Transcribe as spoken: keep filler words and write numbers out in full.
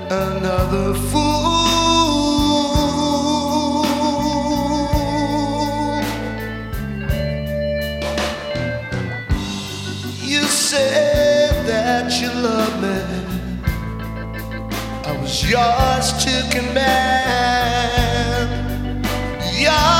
another fool. You said that you loved me, I was yours to command.